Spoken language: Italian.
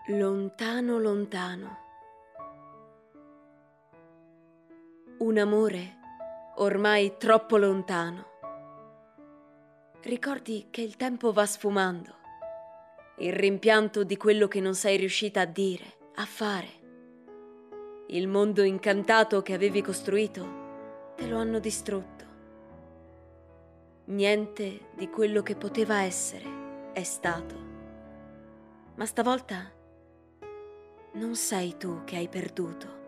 Lontano, lontano. Un amore ormai troppo lontano. Ricordi che il tempo va sfumando, il rimpianto di quello che non sei riuscita a dire, a fare. Il mondo incantato che avevi costruito te lo hanno distrutto. Niente di quello che poteva essere è stato. Ma stavolta non sei tu che hai perduto.